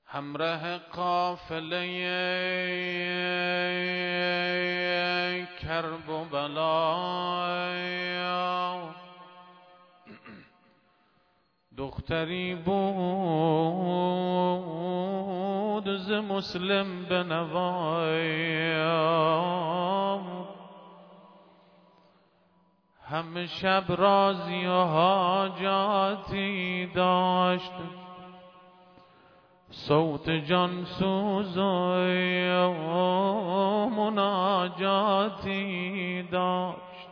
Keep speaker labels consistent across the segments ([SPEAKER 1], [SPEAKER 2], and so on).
[SPEAKER 1] همراه قافله کرب و بلا دختری بود ز مسلم به نوای همه شب رازی و حاجاتی داشت صوت جان سوز و مناجاتی داشت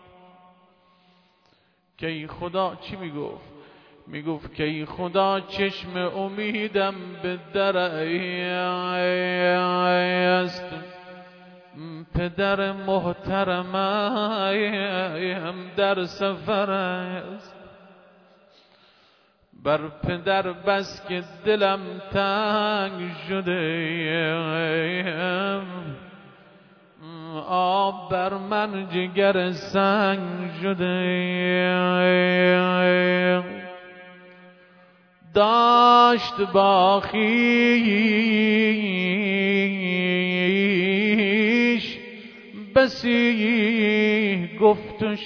[SPEAKER 1] که ای خدا چی میگفت؟ میگفت که ای خدا چشم امیدم به در است پدر محترمم در سفر است بر پدر بس که دلم تنگ شده آب بر من جگر سنگ شده داشت با خویش بسی گفت و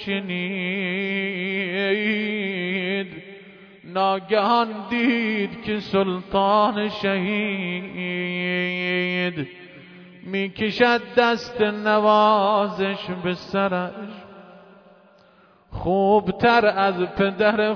[SPEAKER 1] شنید ناگهان دید که سلطان شهید میکشد دست نوازش به سرش خوبتر از پدر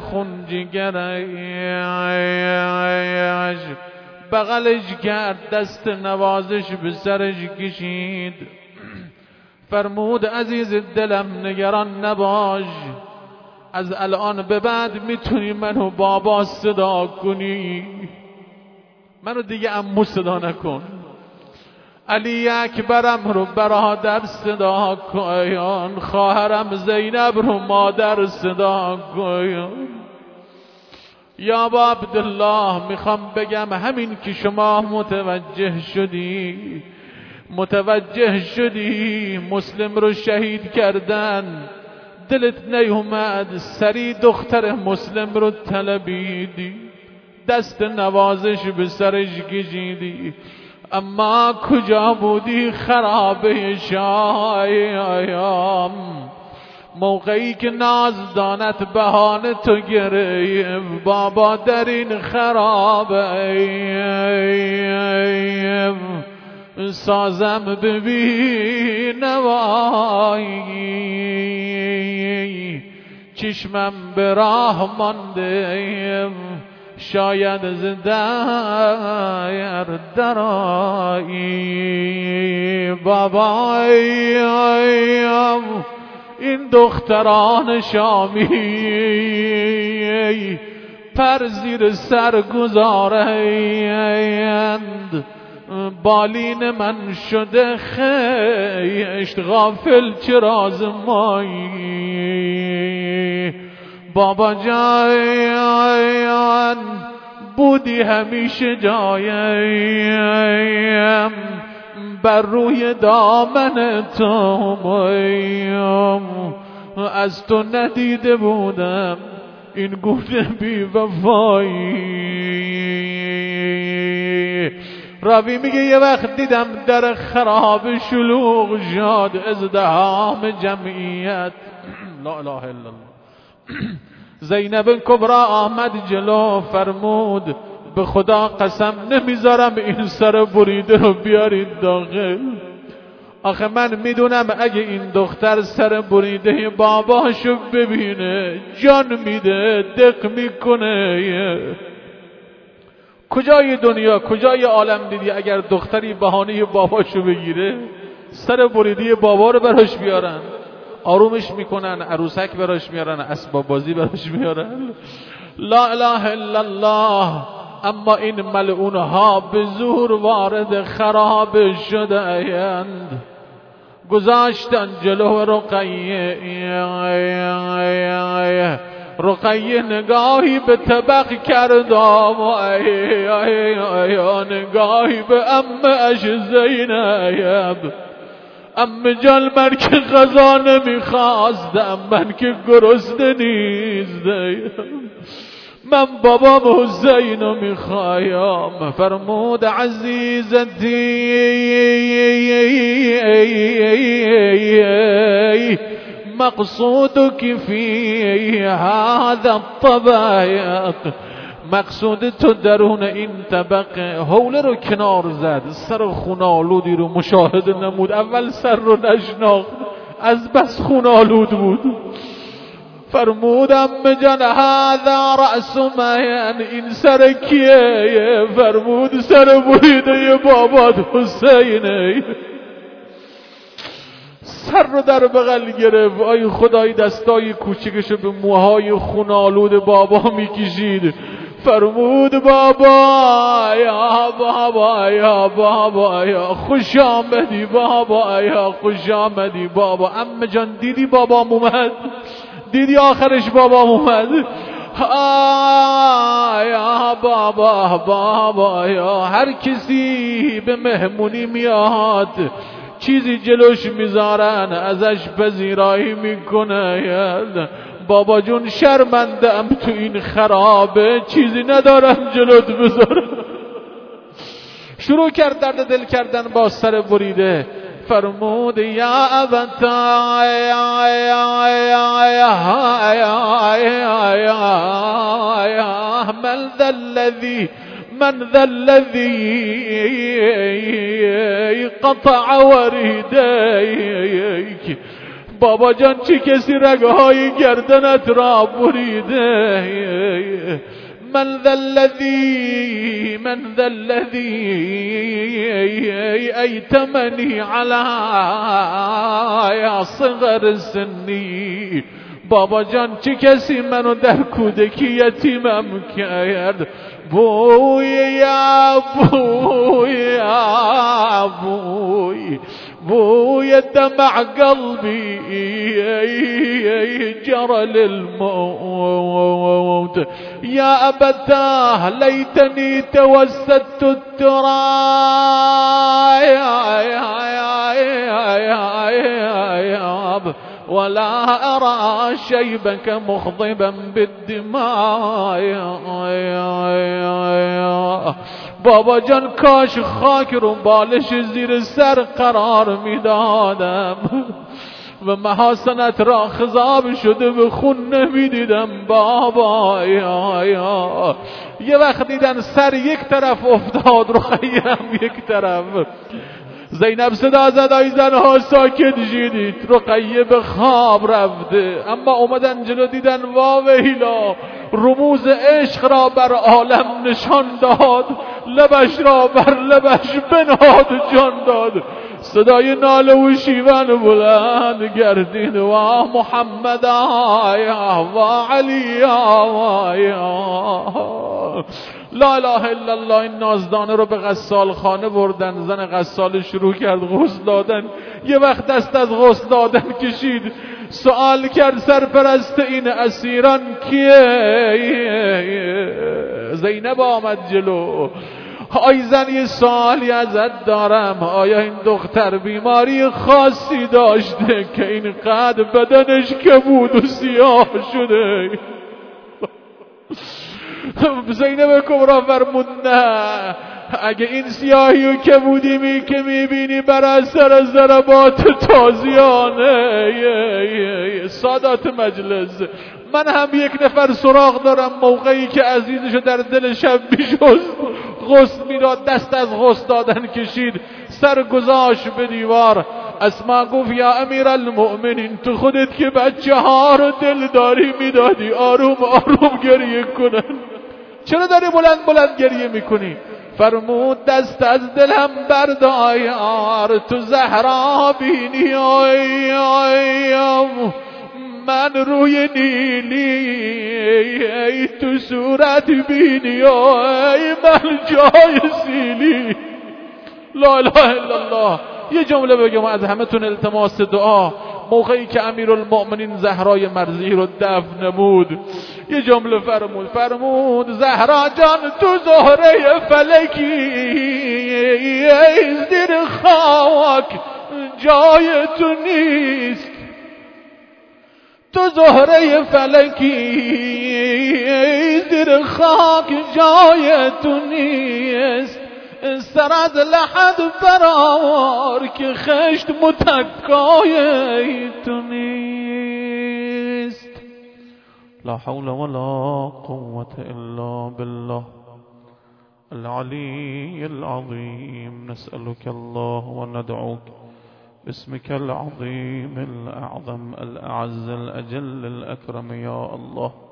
[SPEAKER 1] خونجگرش بغلش کرد دست نوازش به سرش کشید فرمود عزیز دلم نگران نباش از الان به بعد میتونی منو بابا صدا کنی منو دیگه عمو صدا نکن علی اکبرم رو برادر صدا کن خواهرم زینب رو مادر صدا کن یا با عبدالله میخوام بگم همین که شما متوجه شدی مسلم رو شهید کردن دلت نیومد سری دختر مسلم رو طلبیدی دست نوازش به سرش کشیدی اما کجا بودی خرابه شایام موقعی که نازدانت بهانه تو گرفت بابا در این خرابه سازم ببین نوایی چشمم به راه مانده شاید زدر درایی بابای این دختران شامی پر زیر سر گذارند بالین من شده خیشت غافل چرا زمایی بابا جان بودی همیشه جایم بر روی دامن تو از تو ندیده بودم این گونه بی وفایی راوی میگه یه وقت دیدم در خراب شلوغ شد ازدحام جمعیت لا اله الا الله زینب کبرا آمد جلو فرمود به خدا قسم نمیذارم این سر بریده رو بیارید داخل آخه من میدونم اگه این دختر سر بریده باباشو ببینه جان میده دق میکنه کجای دنیا کجای عالم دیدی اگر دختری بهانه باباشو بگیره سر بریده بابا رو براش بیارن آرومش میکنن عروسک براش میارن اسباب بازی براش میارن لا اله الا الله اما این ملعونها به زور وارد خراب شده اند گذاشتن جلو رقیه نگاهی به طبق کرد نگاهی به امش زینب ام جان من که غذا نمیخواستم من که گرسنه نیستم من بابام حسین میخوایم. فرمود عزیزتی مقصودك في هذا الطبایق، مقصود تو درون این طبقه. حوله رو کنار زد، سر خونالودی رو مشاهده نمود. اول سر رو نشناخت، از بس خونالود بود. فرمودم جان هذا رأس من، این سر کیه؟ فرمود سر بریده بابات حسینه. سر رو در بغل گرفت. آی خدای دستای کوچکشو به موهای خونالود بابا میکشید. فرمود بابا یا بابا یا بابا یا خوش آمدی بابا یا خوش آمدی بابا. عمه جان دیدی بابام اومد؟ دیدی آخرش بابام اومد؟ یا بابا بابا یا هر کسی به مهمونی میاد چیزی جلوش میذارن ازش پذیرایی میکنه. بابا جون شرمندم تو این خرابه، چیزی ندارم جلوت بذارم. شروع کرد درد دل کردن با سر بریده. فرمود یا ابتا من ذا الذي قطع وریدیک. بابا جان چه کسی رگهای گردنت را بریده؟ من ذا الذي ایتمنی علی صغر سنی. بابا جان چه کسی منو در کودکی یتیمم کرد؟ بوی یا بوی یا بوی بوی دمع قلبي جرى للموت. يا أبتاه ليتني توسدت التراب ولا أرى شيبك مخضبا بالدماء. بابا جان کاش خاک رو بالش زیر سر قرار میدادم و محاسنت را خضاب شده به خون نمیدیدم. بابا یا یه وقت دیدن سر یک طرف افتاد، رقیه هم یک طرف. زینب صدا زد ای زنها ساکت شدید، رقیه به خواب رفته. اما اومدن جلو دیدن واویلا رموز عشق را بر عالم نشان داد، لبش را بر لبش بنهاد جان داد. صدای ناله و شیون بلند گردید و محمد آیا و علی آیا. لا اله الا الله. این نازدانه رو به غسال خانه بردن. زن غسال شروع کرد غسل دادن. یه وقت دست از غسل دادن کشید، سوال کرد سرپرست این اسیران کیه؟ زینب آمد جلو. آی زن یه سوالی ازت دارم، آیا این دختر بیماری خاصی داشته که اینقدر بدنش کبود و سیاه شده؟ زینب کبرا فرمود نه، اگه این سیاهی و کبودی که میبینی بر اثر ضربات تازیانه. سادات مجلس، من هم یک نفر سراغ دارم موقعی که عزیزشو در دل شب میشست غسل میداد، دست از غسل دادن کشید، سر گذاشت به دیوار. اسما گفت یا امیر المؤمنین تو خودت که بچه ها رو دل داری میدادی آروم آروم گریه کنن، چرا داری بلند بلند گریه میکنی؟ فرمود دست از دلم بردار، تو زهرا بینی من روی نیلی، تو صورت بینی من جای سیلی. لا اله الا الله. یه جمله بگم از همتون التماس دعا. موقعی که امیرالمؤمنین زهرای مرضی رو دفن نمود یه جمله فرمود زهرا جان تو زهره فلکی، زیر خاک جای تو نیست، تو زهره فلکی زیر خاک جای تو نیست، سرد لحد برار که خشت متکای تو نیست. لا حول ولا قوة إلا بالله العلي العظيم. نسألك الله وندعوك باسمك العظيم الأعظم الأعز الأجل الأكرم يا الله